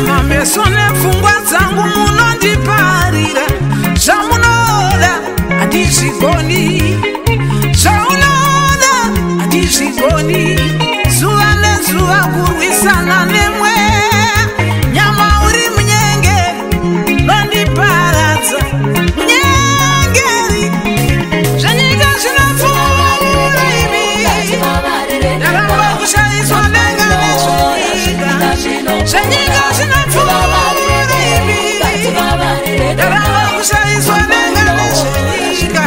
nyama meso nepfungwa dzangu munondiparira zvamunoda handizvigoni, zvaunoda handizvigoni. Zuva nezuva kurwisana nemweya, nyama uri munyengeri nondiparadza. Munyengeri zvenyika zvinopfuura imi, ndaramba kushayiswa denga nezvenyika. Zvenyika zvinopfuura imi, ndaramba kushayiswa denga nezvenyika.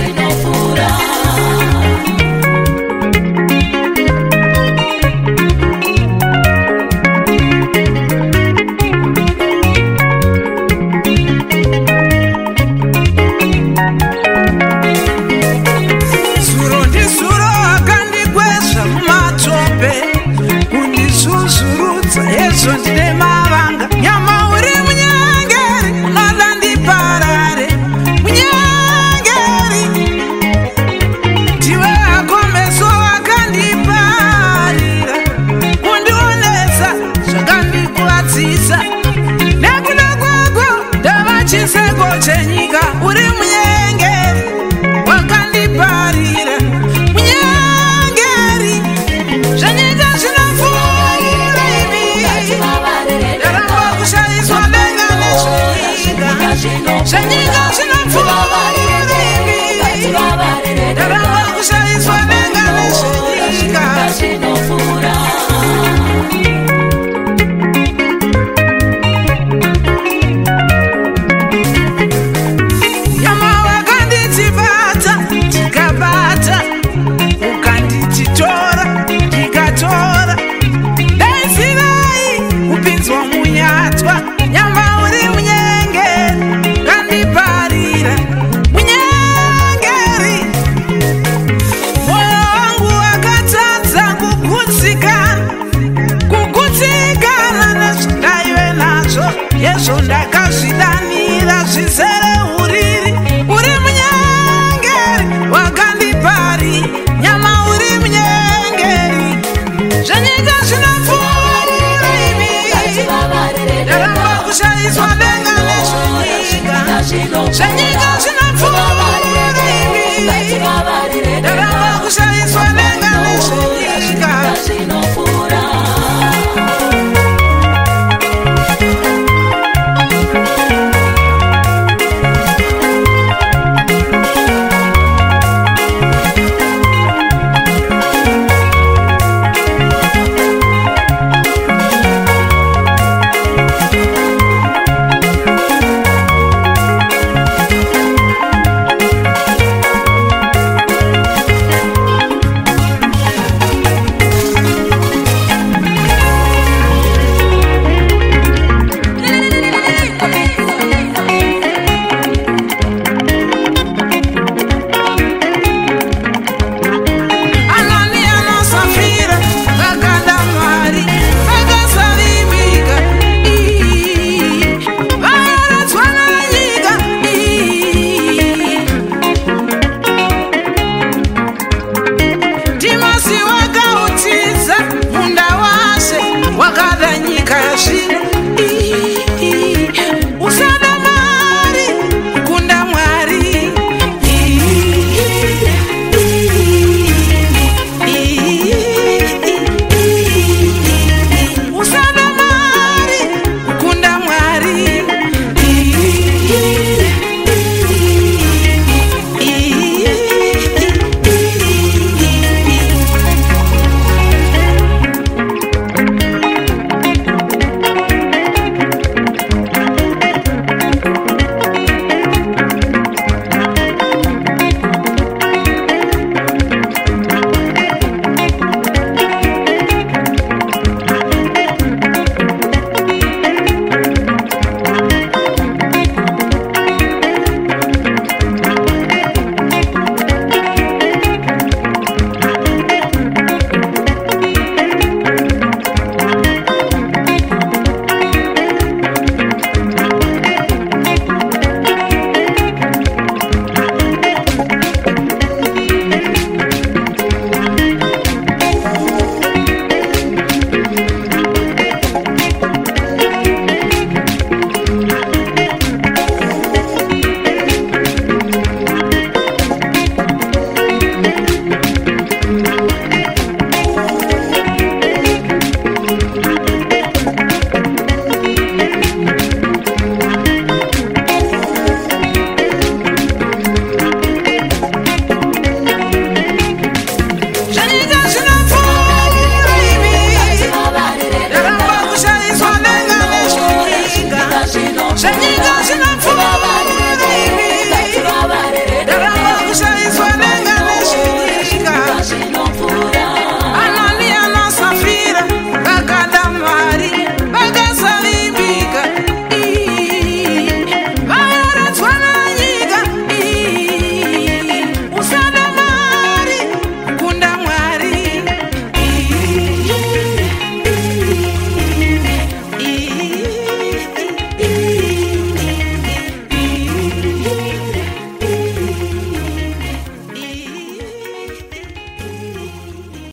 Ndine mavanga, nyama uri munyengeri unoda ndiparare. Munyengeri ndiwe hako meso akandiparira, kundionesa zvakandikuvadzisa. Nekuda kwako ndava chiseko chenyika. Uri munyengeri wakandiparira. Munyengeri zvenyika zvinopfuura zvenyika zvinopfuura imi, ndaramba kushayiswa denga nezvenyika. Nyama wakanditibata tikabata, ukandichitora tikatora. Daisirai kupinzwa munyatwa, nyama uri munyengeri kandiparira. Munyengeri moyo wangu wakatadza kugutsikana nezvondaive nazvo, yezvo